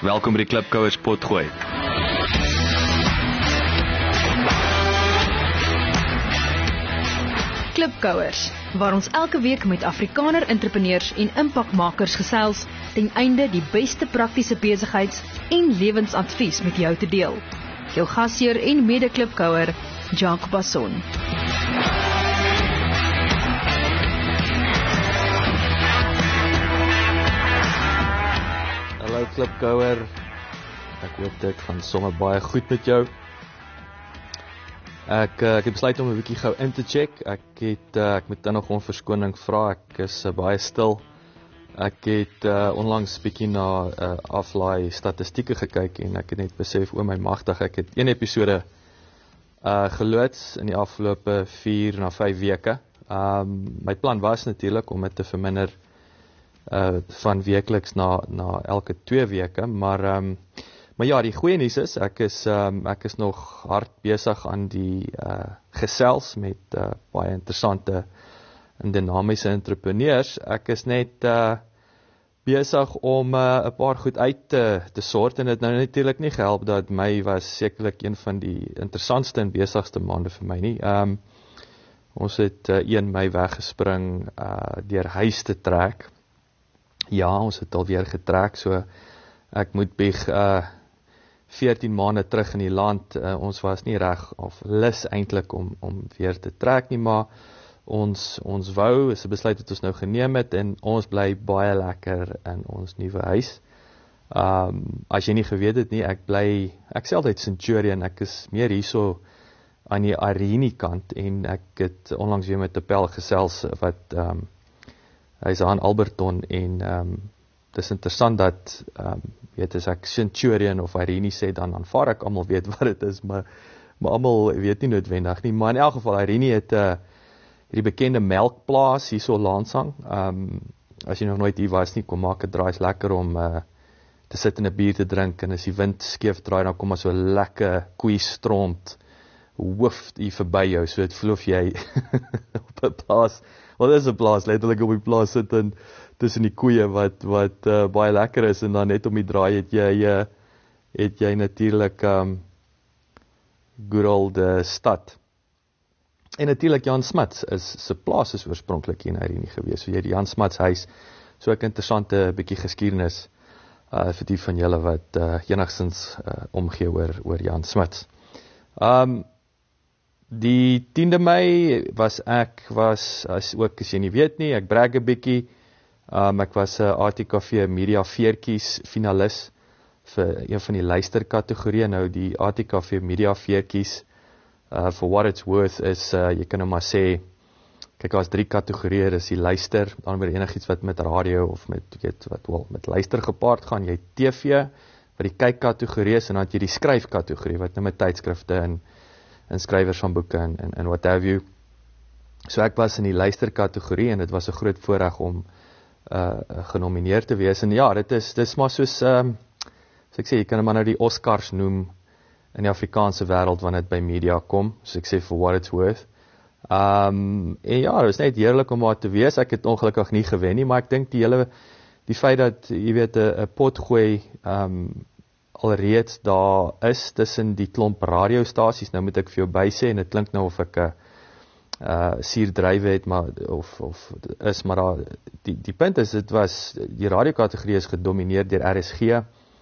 Welkom by die Klipkouers potgooi. Klipkouers, waar ons elke week met Afrikaner entrepreneurs en impakmakers gesels, ten einde die beste praktiese besigheids- en lewensadvies met jou te deel. Jou gasheer en mede-klipkouer, Jacques Basson. Hallo Klipkouer, ek hoop dit gaan sommer baie goed met jou. Ek het besluit om 'n bietjie gou in te check. Ek moet dan nog om verskoning vra. Ek is baie stil. Ek het onlangs bietjie na aflaai statistieke gekyk en ek het net besef, o my magtig, ek het 1 episode geloods in die afgelope 4 na 5 weke. My plan was natuurlik om dit te verminder van weekliks na elke 2 weke, maar ja, die goeie nuus is, ek is nog hard besig aan die gesels met baie interessante en dinamiese entrepreneurs. Ek is net besig om 'n paar goed uit te sort, en dit nou natuurlik nie gehelp dat Mei was sekerlik een van die interessantste en besigste maande vir my nie. Ons het 1 Mei weggespring deur huis te trek. Ja, ons het alweer getrek, so ek moet bieg 14 maande terug in die land. Ons was nie reg of lus eintlik om weer te trek nie, maar ons wou, is 'n besluit wat ons nou geneem het, en ons bly baie lekker in ons nuwe huis. As jy nie geweet het nie, ek sê altyd Centurion, ek is meer hierso aan die Arini kant, en ek het onlangs weer met 'n pel gesels wat hy is aan Alberton, en dit is interessant dat as ek Centurion of Arini sê, dan aanvaar ek almal weet wat dit is, maar almal weet nie noodwendig nie. Maar in elk geval, Arini het die bekende melkplaas hier so Lansang. As jy nog nooit hier was nie, kom maak 'n draai, is lekker om te sit en 'n bier te drink, en as die wind skeef draai, dan kom maar so lekker koeistront hoof hier verby jou, so dit voel of jy op 'n plaas, wel dis 'n plaas, letterlik op die plaas sit en tussen die koeie wat baie lekker is, en dan net om die draai het jy natuurlik good old stad. En natuurlik Jan Smuts se plaas is oorspronklik hier in Arini gewees, so jy die Jan Smuts huis, so 'n interessante bietjie geskiedenis vir die van julle wat enigstens omgee oor Jan Smuts. Die 10de Mei was as jy nie weet nie, ek brag 'n bietjie. Ek was 'n ATKV Media Veertjies finalis vir een van die luisterkategorieë. Nou die ATKV Media Veertjies, for what it's worth, is jy kan nou maar sê, kyk, daar's 3 kategorieë, dis die luister, dan weer enigiets wat met radio of met luister gepaard gaan. Jy het TV, wat die kykkategorie is, en dan het jy die skryfkategorie, wat nou met tydskrifte en skrywers van boeke en what have you. So ek was in die luisterkategorie, en dit was 'n groot voorreg om genomineer te wees. En ja, dit is maar soos ek sê, jy kan maar nou die Oscars noem in die Afrikaanse wêreld wanneer dit by media kom, so ek sê for what it's worth. En ja, dit was net heerlik om daar te wees. Ek het ongelukkig nie gewen nie, maar ek dink die feit dat, jy weet, 'n potgooi alreeds daar is tussen die klomp radiostasies. Nou moet ek vir jou bysê, en dit klink nou of ek suurdrywe het, maar maar die punt is, die radiokategorie is gedomineer deur RSG,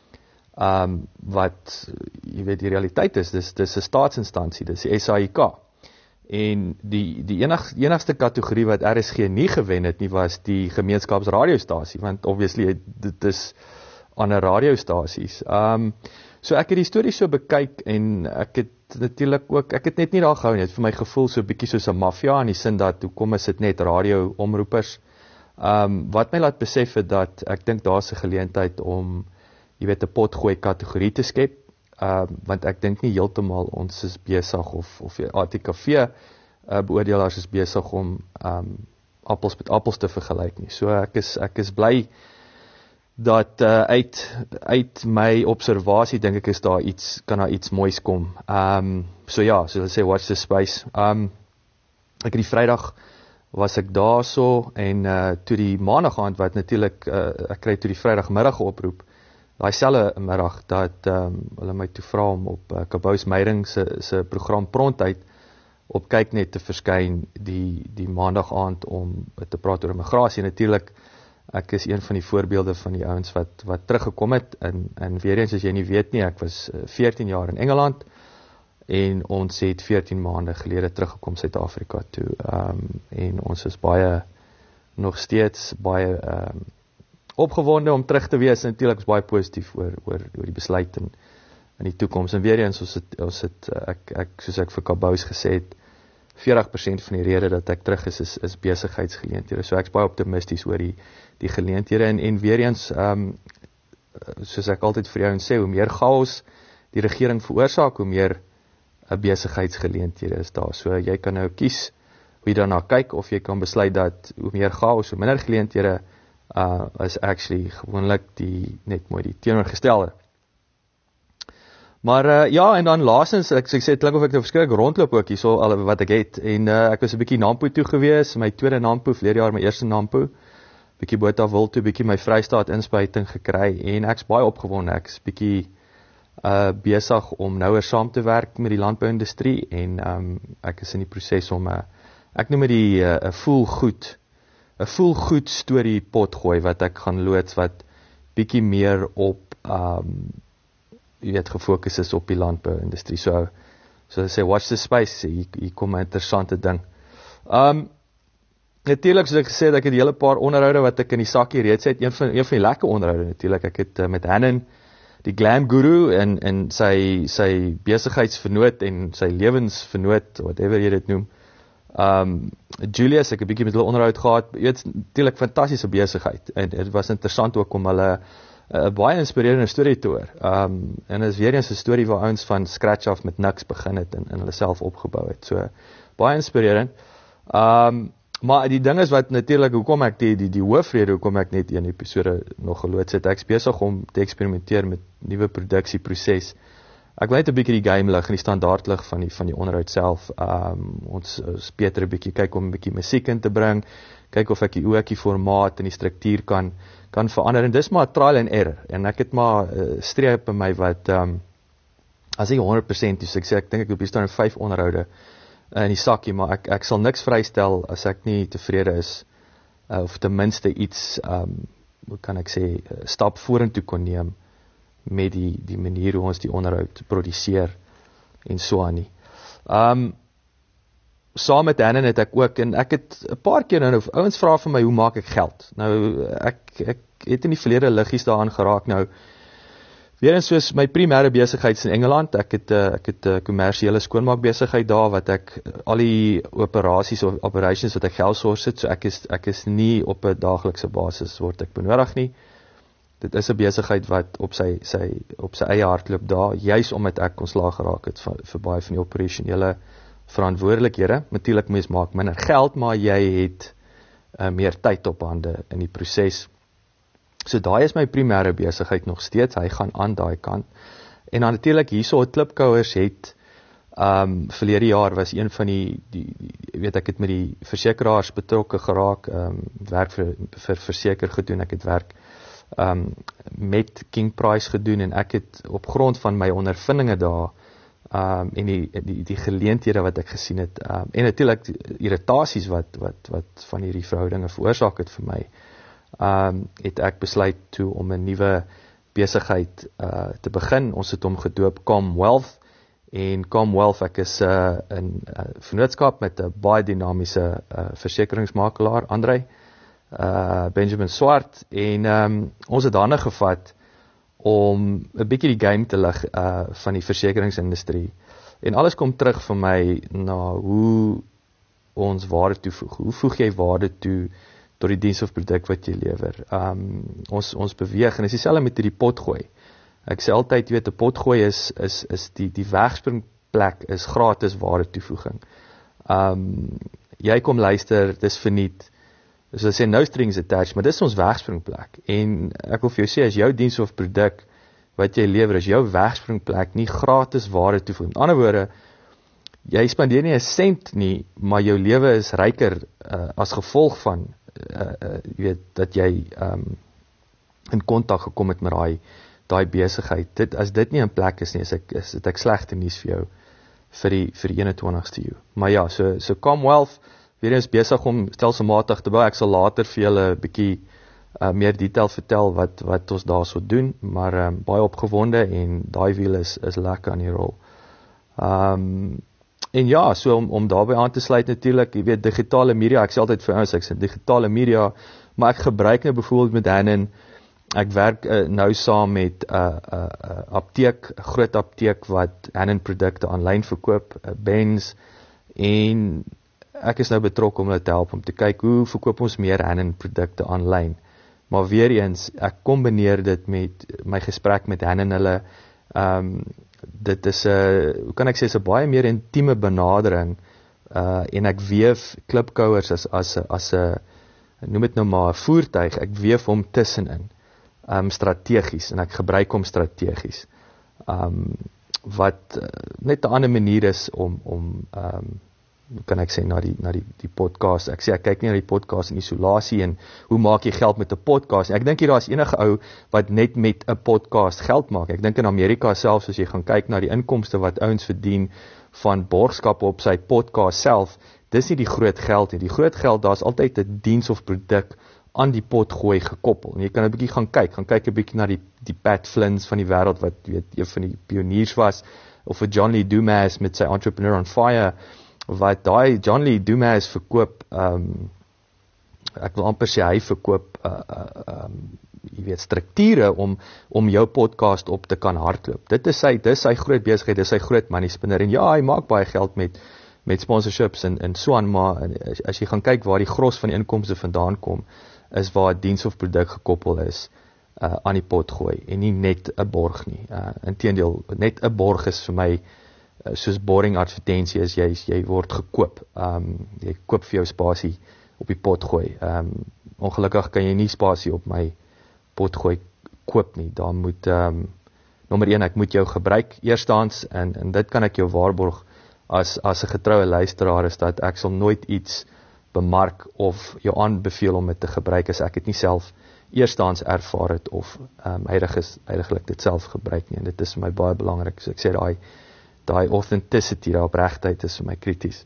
wat, jy weet, die realiteit is, dis 'n staatsinstansie, dis die SAIK, en die enigste kategorie wat RSG nie gewen het nie, was die gemeenskapsradiostasie, want obviously dit is ander radiostasies. So ek het die storie so bekyk, en ek het natuurlik ook, ek het net nie daar gehou nie, het vir my gevoel so bietjie soos 'n maffia, in die sin dat, hoekom is dit net radio-omroepers? Wat my laat besef het dat, ek dink daar's 'n geleentheid om, jy weet, 'n potgooi kategorie te skep, want ek dink nie heeltemal ons is besig, of ATKV beoordelaars is besig om appels met appels te vergelyk nie. So ek is bly dat uit my observasie dink ek kan daar iets moois kom. So ja, so hulle sê watch this space. Ek het die Vrydag was ek daarso, en toe die maandag aand wat natuurlik ek kry toe die Vrydagmiddag oproep daai selfde middag dat hulle my toe vra om op Kabous Meyering se program Prontheid op Kyknet te verskyn die maandag aand om te praat oor immigrasie. Natuurlik, ek is een van die voorbeelde van die ouens wat teruggekom het, en weer eens, as jy nie weet nie, ek was 14 jaar in Engeland, en ons het 14 maande gelede teruggekom Suid-Afrika toe, en ons is nog steeds baie opgewonde om terug te wees, en natuurlik is baie positief oor die besluit in die toekoms. En weer eens, soos ek vir Kabous gesê het, 40% van die rede dat ek terug is besigheidsgeleenthede. So ek is baie optimisties oor die geleenthede, en weer eens, soos ek altyd vir jou sê, hoe meer chaos die regering veroorsaak, hoe meer besigheidsgeleenthede is daar. So jy kan nou kies hoe jy daarna kyk, of jy kan besluit dat hoe meer chaos, hoe minder geleenthede is actually gewoonlik net mooi die teenoorgestelde. Maar ja, en dan laastens, ek sê, het klink of ek nou verskrik rondloop ook hier so, wat ek het, en ek was 'n bietjie Nampo toe gewees, my tweede Nampo, verlede jaar my eerste Nampo, bietjie Botawil toe, bietjie my Vrystaat inspuiting gekry, en ek's baie opgewonde, ek's bietjie besig om nouer saam te werk met die landbouindustrie, en ek is in die proses om, ek noem dit 'n voel goed storie pot gooi, wat ek gaan loods, wat bietjie meer op, jy weet, gefokus is op die landbouindustrie. So sê, watch the space, hier kom 'n interessante ding. Natuurlik, soos ek gesê het, ek het 'n hele paar onderhoude wat ek in die sakkie reeds het, een van die lekker onderhoude natuurlik, ek het met Hannon, die glam guru, en sy besigheidsvernoot, en sy lewensvernoot, whatever jy dit noem, Julius, ek het 'n bietjie met hulle onderhoud gehad, jy weet, natuurlik fantastiese besigheid, en dit was interessant ook om hulle baie inspirerende storie te hoor, en is weer eens 'n storie waar ouens van scratch af met niks begin het, en hulle self opgebou het, so baie inspirerend. Maar die ding is wat natuurlik, hoekom ek die hoofrede, hoekom ek net een episode nog geloods het, ek is besig om te eksperimenteer met nuwe produksieproses. Ek wil net 'n bietjie die game lig, en die standaard lig van die onderhoud self. Ons beter 'n bietjie kyk om 'n bietjie musiek in te bring, kyk of ek die formaat en die struktuur kan verander, en dis maar trial and error, en ek het maar streep by my wat, as ek 100%, dus ek sê, ek dink ek op staan 5 onderhoude in die sakkie, maar ek sal niks vrystel as ek nie tevrede is, of ten minste iets, hoe kan ek sê, stap vorentoe kon neem, met die manier hoe ons die onderhoud produseer, en so aan nie. Saam met Hannon het ek ook, en ek het 'n paar keer nou, ouens vra van my, hoe maak ek geld? Nou, ek het in die verlede liggies daaraan geraak, nou, weer eens soos my primêre besigheid in Engeland, ek het 'n kommersiële skoonmaakbesigheid daar, wat ek, al die operations wat ek geld source het, so ek is nie op 'n daaglikse basis, word ek benodig nie. Dit is 'n besigheid wat op sy eie hardloop daar, juis omdat ek ontslaag geraak het vir baie van die operasionele verantwoordelikhede. Natuurlik, mens maak minder geld, maar jy het meer tyd op hande in die proses. So daai is my primêre besigheid nog steeds, hy gaan aan daai kant. En dan natuurlik hierso Klipkouers het verlede jaar was een van die weet ek het met die versekeraars betrokke geraak, werk vir verseker gedoen, ek het werk met King Price gedoen, en ek het op grond van my ondervindinge daar, en die geleenthede wat ek gesien het, en natuurlik irritasies wat van hierdie verhoudinge veroorsaak het vir my, het ek besluit toe om 'n nuwe besigheid te begin. Ons het hom gedoop Comwealth, en Comwealth, ek is in vennootskap met 'n baie dinamiese versekeringsmakelaar, Andrei Benjamin Swart, en ons het hande gevat om 'n bietjie die game te lig van die versekeringsindustrie, en alles kom terug vir my na hoe ons waarde toevoeg. Hoe voeg jy waarde toe tot die diens of produk wat jy lewer? Ons beweeg, en is dieselfde met die potgooi. Ek sê altyd, weet, 'n potgooi is die wegspringplek is gratis waarde toevoeging. Jy kom luister, dis verniet, so hulle sê no strings attached, maar dis ons wegspringplek, en ek wil vir jou sê, as jou diens of produk wat jy lewer, is jou wegspringplek nie gratis waarde toevoeg. In ander woorde, jy spandeer nie 'n sent nie, maar jou lewe is ryker as gevolg van jy weet, dat jy in kontak gekom het met daai besigheid. As dit nie in plek is nie, is ek slegte nuus vir jou vir die 21ste eeu. Maar ja, so Commonwealth, weer eens besig om stelselmatig te bou. Ek sal later vir julle 'n bietjie meer detail vertel wat ons daarso doen, maar baie opgewonde en daai wiel is lekker aan die rol. En ja, so om daarbey aan te sluit natuurlik, jy weet, digitale media, ek sê altyd vir ons, ek sê digitale media, maar ek gebruik nou byvoorbeeld met Hannen, ek werk nou saam met apteek, 'n groot apteek wat Hannen produkte aanlyn verkoop, Benz, en ek is nou betrokke om hulle te help om te kyk hoe verkoop ons meer Hannen produkte aanlyn. Maar weer eens, ek kombineer dit met my gesprek met Hannen hulle, dit is hoe kan ek sê, is 'n baie meer intieme benadering, en ek weef klipkouers as 'n noem dit nou maar 'n voertuig, ek weef hom tussenin, strategies, en ek gebruik hom strategies, wat net 'n ander manier is om hoe kan ek sê, na die podcast, ek kyk nie na die podcast in isolasie, en hoe maak jy geld met 'n podcast, ek dink hier daar is enige ou wat net met 'n podcast geld maak, ek dink in Amerika selfs, as jy gaan kyk na die inkomste wat ouens verdien, van borgskap op sy podcast self, dis nie die groot geld nie, die groot geld, daar is altyd 'n diens of produk aan die pot gooi gekoppel, en jy kan 'n bietjie gaan kyk 'n bietjie na die Pat Flynn's van die wêreld, wat weet, een van die pioniers was, of 'n John Lee Dumas met sy Entrepreneur on Fire, wat daai John Lee Dumas verkoop, ek wil amper sê, hy verkoop, jy weet, strukture om jou podcast op te kan hardloop. Dit is sy groot besigheid, dis sy groot money spinner, en ja, hy maak baie geld met sponsorships en so aan, maar as jy gaan kyk waar die gros van die inkomste vandaan kom, is waar 'n diens of produk gekoppel is, aan die pot gooi, en nie net 'n borg nie. Inteendeel, net 'n borg is vir my, soos boring advertensie is, jy word gekoop, jy koop vir jou spasie op die pot gooi, ongelukkig kan jy nie spasie op my pot gooi koop nie, daar moet, nommer 1, ek moet jou gebruik, eerstens, en dit kan ek jou waarborg, as 'n getroue luisteraar is, dat ek sal nooit iets bemark, of jou aanbeveel om dit te gebruik, as ek het nie self eerstens ervaar het, of heiliglik dit self gebruik nie, en dit is vir my baie belangrik, so ek sê daai authenticity, daai opregtheid is vir my krities.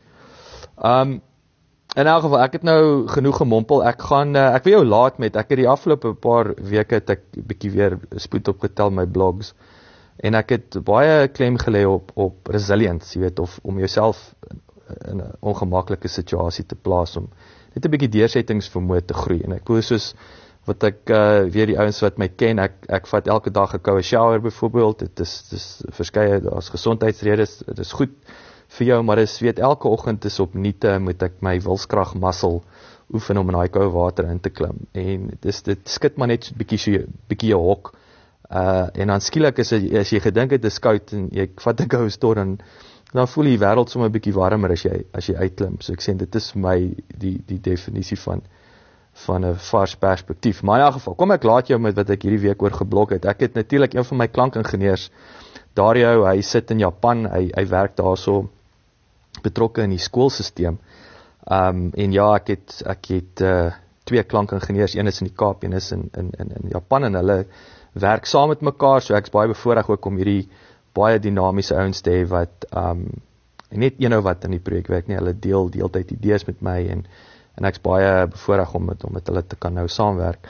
In elk geval, ek het nou genoeg gemompel, ek wil jou laat met, ek het die afgelope paar weke, het ek bietjie weer spoed opgetel my blogs, en ek het baie klem gelê op resilience, jy weet, of om jouself in 'n ongemaklike situasie te plaas, om net 'n bietjie deursettingsvermoë te groei, en ek voel soos, wat ek, weer die ouens wat my ken, ek vat elke dag 'n koue shower byvoorbeeld, dit is verskeie, daar's gesondheidsredes, dit is goed vir jou, maar dis, weet, elke oggend is opnuut, moet ek my wilskrag muscle oefen om in daai koue water in te klim, en dit skit maar net bietjie jou hok, en dan skielik as jy gedink het is koud, en jy vat 'n koue storm, dan voel die wêreld sommer 'n bietjie warmer as jy uitklim, so ek sê, dit is vir my die definisie van 'n vars perspektief, maar in elk geval, kom ek laat jou met wat ek hierdie week oor geblok het. Ek het natuurlik een van my klankingenieurs, Dario, hy sit in Japan, hy werk daarso, betrokke in die skoolsisteem, en ja, ek het 2 klankingenieurs, een is in die Kaap, een is in Japan, en hulle werk saam met mekaar, so ek is baie bevoorreg ook om hierdie baie dinamiese ouens te hê, wat, net eenou wat in die projek werk nie, hulle deel deeltyd idees met my, en ek is baie bevoorreg om met hulle te kan nou saamwerk.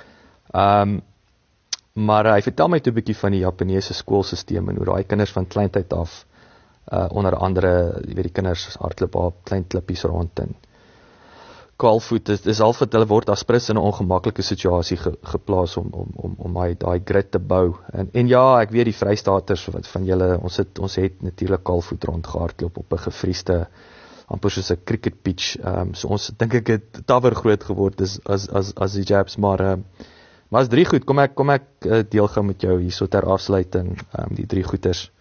Maar hy vertel my toe 'n bietjie van die Japaneese skoolsisteem, en hoe daai kinders van kleintyd af, onder andere, jy weet, die kinders hardloop op klein klippies rond, en kaalvoet, is al wat hulle word as prins in 'n ongemaklike situasie geplaas, om daai grit te bou, en ja, ek weet die Vrystaaters van julle, ons het natuurlik kaalvoet rond gehardloop op 'n gevriesde, amper soos 'n cricket pitch, so ons dink ek het tawer groot geword as die Japs, maar as 3 goed, kom ek deel gaan met jou hierso ter afsluiting, die 3 goeters,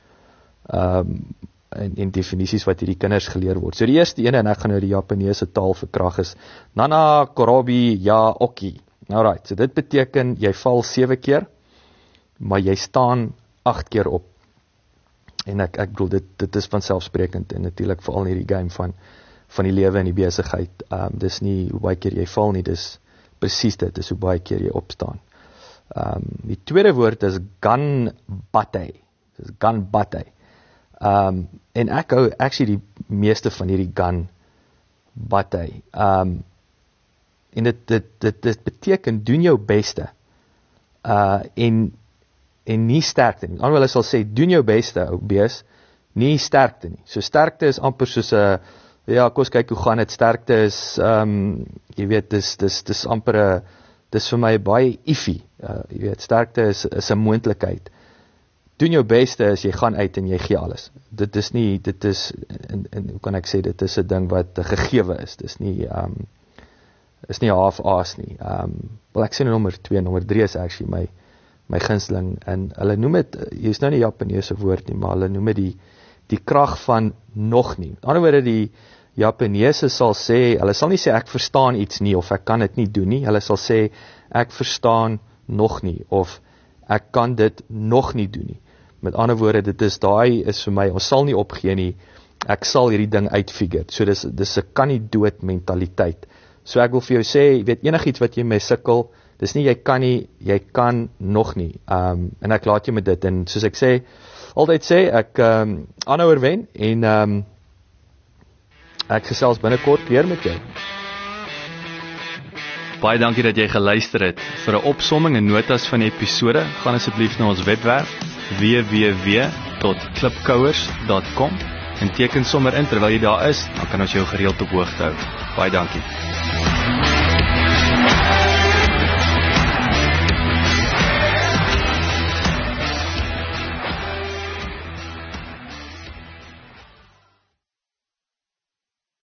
en definisies wat hierdie kinders geleer word. So die eerste ene, en ek gaan nou die Japaneese taal verkrag, is Nana Korobi Ya Oki. Alright, so dit beteken, jy val 7 keer, maar jy staan 8 keer op. En ek bedoel, dit is vanselfsprekend, en natuurlik veral in hierdie game van die lewe en die besigheid, dis nie hoe baie keer jy val nie, dis presies dit, is hoe baie keer jy opstaan. Die tweede woord is ganbatte. Dis ganbatte. En ek hou actually die meeste van hierdie ganbatte. En dit beteken doen jou beste. En nie sterkte nie. Hulle sal sê doen jou beste, ou bees, nie sterkte nie. So sterkte is amper soos 'n ja, kom ons kyk hoe gaan dit. Sterkte is jy weet dis amper dis vir my baie iffy. Jy weet sterkte is 'n moontlikheid. Doen jou beste as jy gaan uit en jy gee alles. Dit is hoe kan ek sê, dit is 'n ding wat gegewe is. Dis nie is nie half-ass nie. Wel ek sê nommer 2, nommer 3 is actually my gunsteling, en hulle noem dit, hier is nou nie Japaneese woord nie, maar hulle noem dit die krag van nog nie. Aan die ander woorde, die Japaneese sal sê, hulle sal nie sê ek verstaan iets nie, of ek kan dit nie doen nie, hulle sal sê ek verstaan nog nie, of ek kan dit nog nie doen nie. Met ander woorde, dit is vir my, ons sal nie opgee nie, ek sal hierdie ding uitfigure. So dis 'n kan nie dood mentaliteit. So ek wil vir jou sê, jy weet enigiets wat jy mee sukkel, dis nie jy kan nie, jy kan nog nie. En ek laat jy met dit, en soos ek sê, altyd sê, ek aanhouer wen, en ek gesels binnekort weer met jou. Baie dankie dat jy geluister het. Vir 'n opsomming en notas van die episode, gaan asseblief na ons webwerf www.klipkouers.com en teken sommer in terwyl jy daar is, dan kan ons jou gereeld op hoogte hou. Baie dankie.